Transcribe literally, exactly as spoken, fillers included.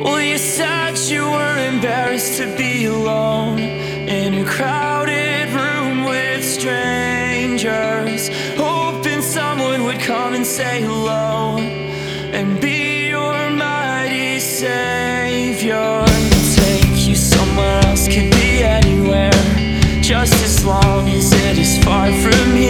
Well, you said you were embarrassed to be alone in a crowded room with strangers, hoping someone would come and say hello and be your mighty savior. Take you somewhere else, could be anywhere, just as long as it is far from